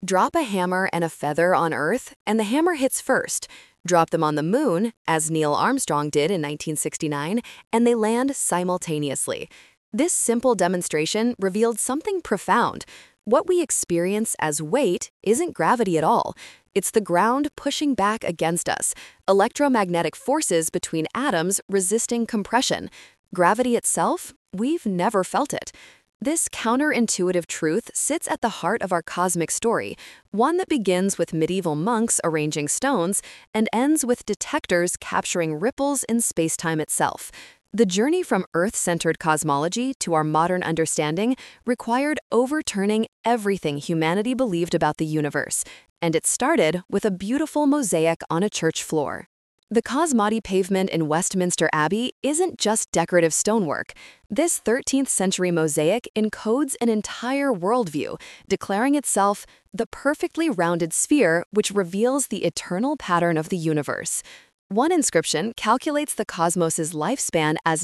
Drop a hammer and a feather on Earth, and the hammer hits first. Drop them on the moon, as Neil Armstrong did in 1969, and they land simultaneously. This simple demonstration revealed something profound. What we experience as weight isn't gravity at all. It's the ground pushing back against us, electromagnetic forces between atoms resisting compression. Gravity itself, we've never felt it. This counterintuitive truth sits at the heart of our cosmic story, one that begins with medieval monks arranging stones and ends with detectors capturing ripples in spacetime itself. The journey from Earth-centered cosmology to our modern understanding required overturning everything humanity believed about the universe, and it started with a beautiful mosaic on a church floor. The Cosmati pavement in Westminster Abbey isn't just decorative stonework. This 13th century mosaic encodes an entire worldview, declaring itself the perfectly rounded sphere which reveals the eternal pattern of the universe. One inscription calculates the cosmos's lifespan as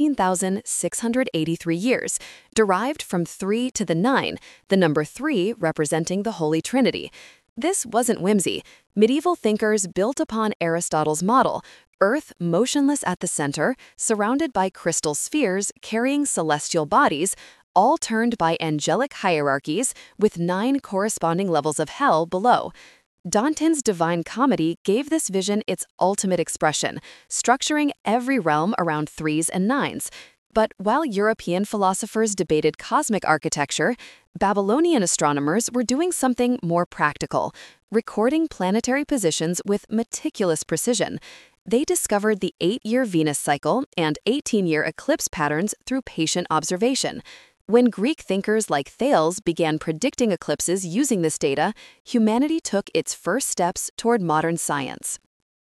19,683 years, derived from 3 to the 9, the number 3 representing the Holy Trinity. This wasn't whimsy. Medieval thinkers built upon Aristotle's model, Earth motionless at the center, surrounded by crystal spheres carrying celestial bodies, all turned by angelic hierarchies with 9 corresponding levels of hell below. Dante's Divine Comedy gave this vision its ultimate expression, structuring every realm around 3s and 9s. But while European philosophers debated cosmic architecture, Babylonian astronomers were doing something more practical, recording planetary positions with meticulous precision. They discovered the 8-year Venus cycle and 18-year eclipse patterns through patient observation. When Greek thinkers like Thales began predicting eclipses using this data, humanity took its first steps toward modern science.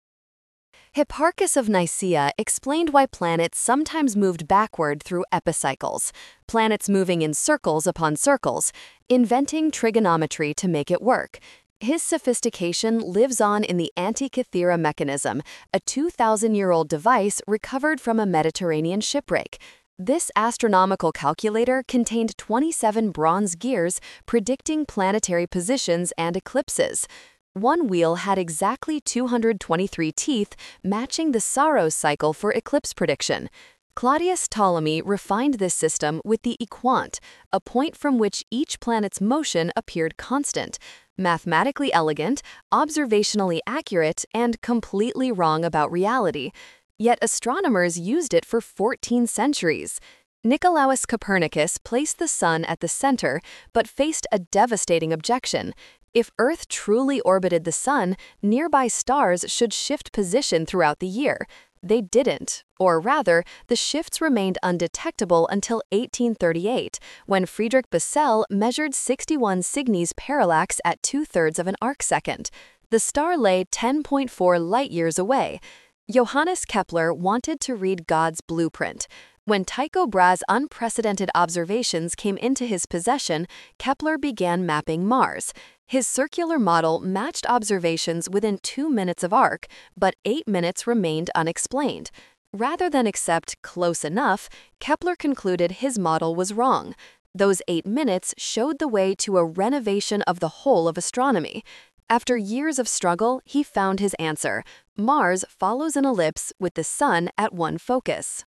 Hipparchus of Nicaea explained why planets sometimes moved backward through epicycles, planets moving in circles upon circles, inventing trigonometry to make it work. His sophistication lives on in the Antikythera mechanism, a 2,000-year-old device recovered from a Mediterranean shipwreck. This astronomical calculator contained 27 bronze gears predicting planetary positions and eclipses. One wheel had exactly 223 teeth, matching the Saros cycle for eclipse prediction. Claudius Ptolemy refined this system with the equant, a point from which each planet's motion appeared constant. Mathematically elegant, observationally accurate, and completely wrong about reality. Yet astronomers used it for 14 centuries. Nicolaus Copernicus placed the sun at the center, but faced a devastating objection. If Earth truly orbited the sun, nearby stars should shift position throughout the year. They didn't, or rather, the shifts remained undetectable until 1838, when Friedrich Bessel measured 61 Cygni's parallax at 2/3 of an arcsecond. The star lay 10.4 light-years away. Johannes Kepler wanted to read God's blueprint. When Tycho Brahe's unprecedented observations came into his possession, Kepler began mapping Mars. His circular model matched observations within 2 minutes of arc, but 8 minutes remained unexplained. Rather than accept close enough, Kepler concluded his model was wrong. Those 8 minutes showed the way to a renovation of the whole of astronomy. After years of struggle, he found his answer. Mars follows an ellipse with the sun at one focus.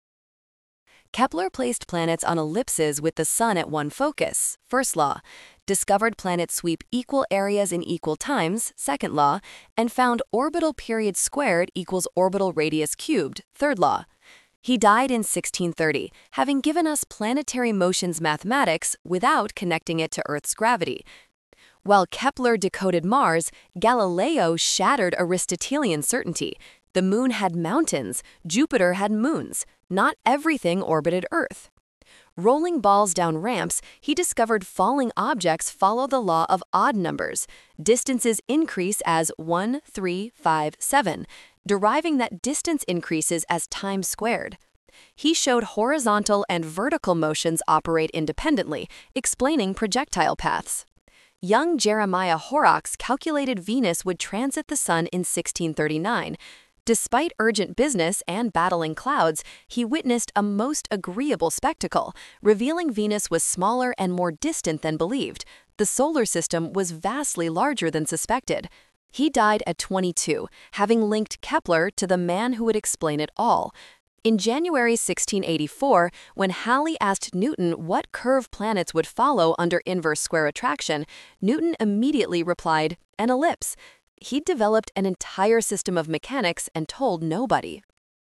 Kepler placed planets on ellipses with the sun at one focus, first law, discovered planets sweep equal areas in equal times, second law, and found orbital period squared equals orbital radius cubed, third law. He died in 1630, having given us planetary motions mathematics without connecting it to Earth's gravity. While Kepler decoded Mars, Galileo shattered Aristotelian certainty. The moon had mountains, Jupiter had moons. Not everything orbited Earth. Rolling balls down ramps, he discovered falling objects follow the law of odd numbers. Distances increase as 1, 3, 5, 7, deriving that distance increases as time squared. He showed horizontal and vertical motions operate independently, explaining projectile paths. Young Jeremiah Horrocks calculated Venus would transit the sun in 1639. Despite urgent business and battling clouds, he witnessed a most agreeable spectacle, revealing Venus was smaller and more distant than believed. The solar system was vastly larger than suspected. He died at 22, having linked Kepler to the man who would explain it all. In January 1684, when Halley asked Newton what curve planets would follow under inverse square attraction, Newton immediately replied, "An ellipse." He'd developed an entire system of mechanics and told nobody.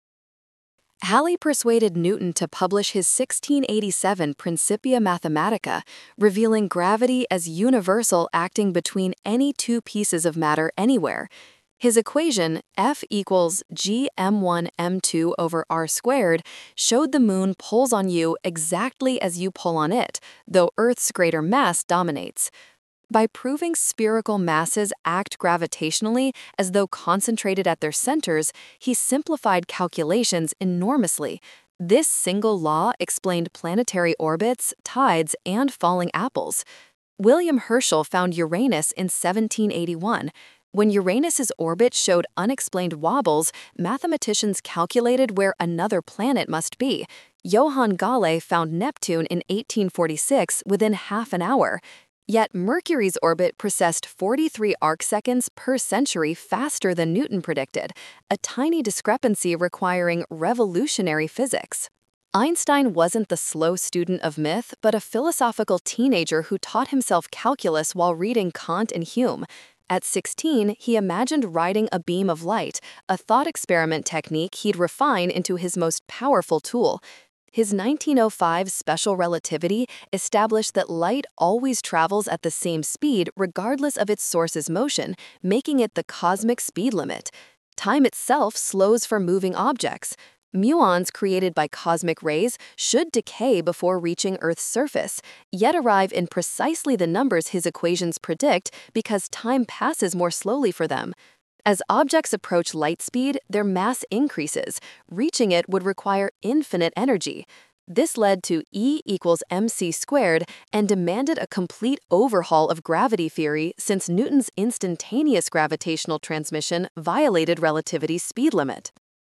Halley persuaded Newton to publish his 1687 Principia Mathematica, revealing gravity as universal acting between any two pieces of matter anywhere. His equation, F equals gm1 m2 over r squared, showed the moon pulls on you exactly as you pull on it, though Earth's greater mass dominates. By proving spherical masses act gravitationally as though concentrated at their centers, he simplified calculations enormously. This single law explained planetary orbits, tides, and falling apples. William Herschel found Uranus in 1781. When Uranus's orbit showed unexplained wobbles, mathematicians calculated where another planet must be. Johann Galle found Neptune in 1846 within half an hour. Yet Mercury's orbit precessed 43 arcseconds per century faster than Newton predicted, a tiny discrepancy requiring revolutionary physics. Einstein wasn't the slow student of myth, but a philosophical teenager who taught himself calculus while reading Kant and Hume. At 16, he imagined riding a beam of light, a thought experiment technique he'd refine into his most powerful tool. His 1905 special relativity established that light always travels at the same speed regardless of its source's motion, making it the cosmic speed limit. Time itself slows for moving objects. Muons created by cosmic rays should decay before reaching Earth's surface, yet arrive in precisely the numbers his equations predict because time passes more slowly for them. As objects approach light speed, their mass increases. Reaching it would require infinite energy. This led to E equals mc squared and demanded a complete overhaul of gravity theory since Newton's instantaneous gravitational transmission violated relativity's speed limit.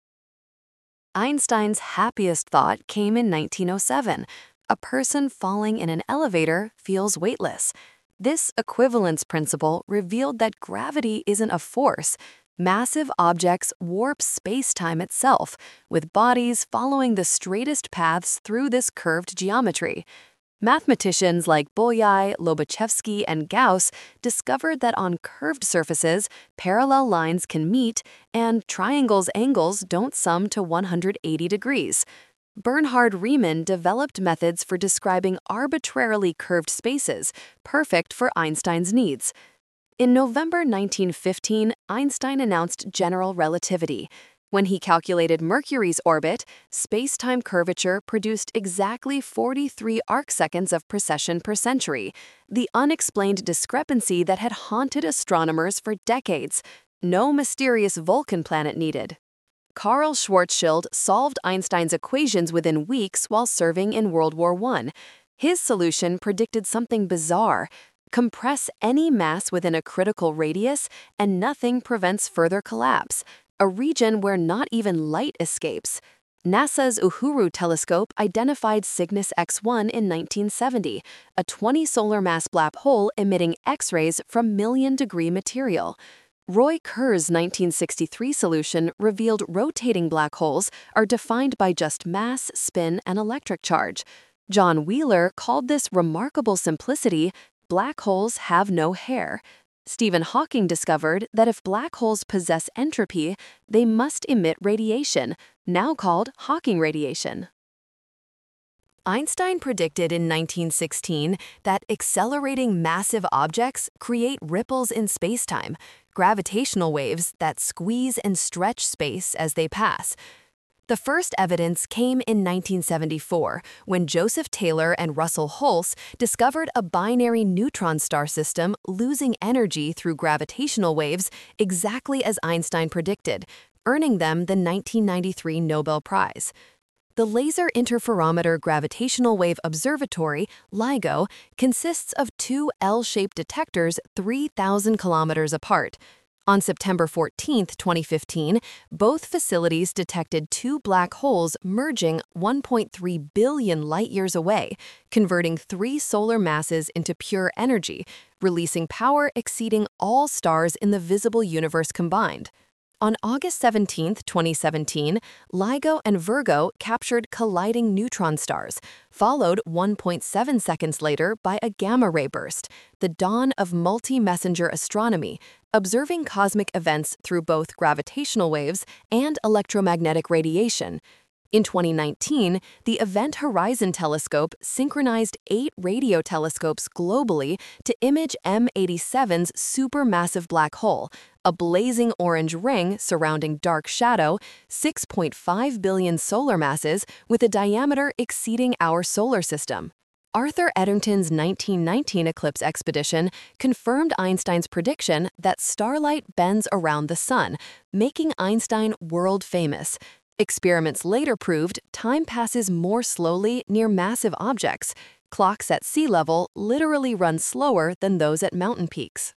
Einstein's happiest thought came in 1907. A person falling in an elevator feels weightless. This equivalence principle revealed that gravity isn't a force. Massive objects warp space-time itself, with bodies following the straightest paths through this curved geometry. Mathematicians like Bolyai, Lobachevsky, and Gauss discovered that on curved surfaces, parallel lines can meet, and triangles' angles don't sum to 180 degrees. Bernhard Riemann developed methods for describing arbitrarily curved spaces, perfect for Einstein's needs. In November 1915, Einstein announced general relativity. When he calculated Mercury's orbit, space-time curvature produced exactly 43 arcseconds of precession per century, the unexplained discrepancy that had haunted astronomers for decades. No mysterious Vulcan planet needed. Karl Schwarzschild solved Einstein's equations within weeks while serving in World War I. His solution predicted something bizarre. Compress any mass within a critical radius, and nothing prevents further collapse, a region where not even light escapes. NASA's Uhuru telescope identified Cygnus X1 in 1970, a 20 solar mass black hole emitting X-rays from million-degree material. Roy Kerr's 1963 solution revealed rotating black holes are defined by just mass, spin, and electric charge. John Wheeler called this remarkable simplicity, "Black holes have no hair." Stephen Hawking discovered that if black holes possess entropy, they must emit radiation, now called Hawking radiation. Einstein predicted in 1916 that accelerating massive objects create ripples in spacetime, gravitational waves that squeeze and stretch space as they pass. The first evidence came in 1974, when Joseph Taylor and Russell Hulse discovered a binary neutron star system losing energy through gravitational waves exactly as Einstein predicted, earning them the 1993 Nobel Prize. The Laser Interferometer Gravitational Wave Observatory, LIGO, consists of two L-shaped detectors 3,000 kilometers apart. On September 14, 2015, both facilities detected two black holes merging 1.3 billion light-years away, converting three solar masses into pure energy, releasing power exceeding all stars in the visible universe combined. On August 17, 2017, LIGO and Virgo captured colliding neutron stars, followed 1.7 seconds later by a gamma-ray burst, the dawn of multi-messenger astronomy, observing cosmic events through both gravitational waves and electromagnetic radiation. In 2019, the Event Horizon Telescope synchronized 8 radio telescopes globally to image M87's supermassive black hole, a blazing orange ring surrounding dark shadow, 6.5 billion solar masses with a diameter exceeding our solar system. Arthur Eddington's 1919 eclipse expedition confirmed Einstein's prediction that starlight bends around the sun, making Einstein world-famous. Experiments later proved time passes more slowly near massive objects. Clocks at sea level literally run slower than those at mountain peaks.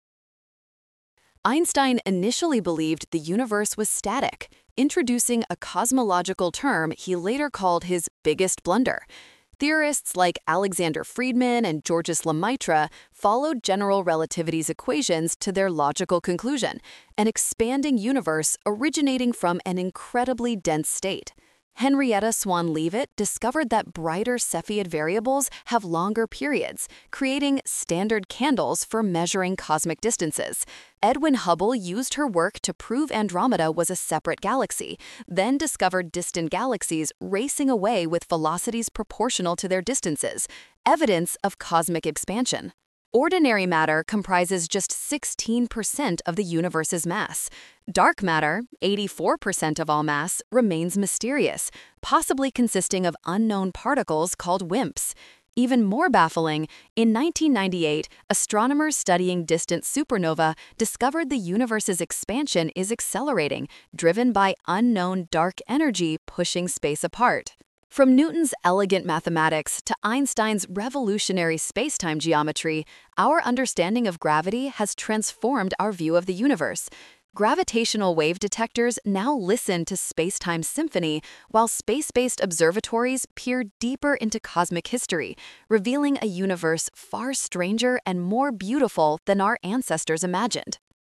Einstein initially believed the universe was static, introducing a cosmological term he later called his biggest blunder. Theorists like Alexander Friedman and Georges Lemaitre followed general relativity's equations to their logical conclusion, an expanding universe originating from an incredibly dense state. Henrietta Swan Leavitt discovered that brighter Cepheid variables have longer periods, creating standard candles for measuring cosmic distances. Edwin Hubble used her work to prove Andromeda was a separate galaxy, then discovered distant galaxies racing away with velocities proportional to their distances, evidence of cosmic expansion. Ordinary matter comprises just 16% of the universe's mass. Dark matter, 84% of all mass, remains mysterious, possibly consisting of unknown particles called WIMPs. Even more baffling, in 1998, astronomers studying distant supernova discovered the universe's expansion is accelerating, driven by unknown dark energy pushing space apart. From Newton's elegant mathematics to Einstein's revolutionary spacetime geometry, our understanding of gravity has transformed our view of the universe. Gravitational wave detectors now listen to spacetime symphony, while space-based observatories peer deeper into cosmic history, revealing a universe far stranger and more beautiful than our ancestors imagined.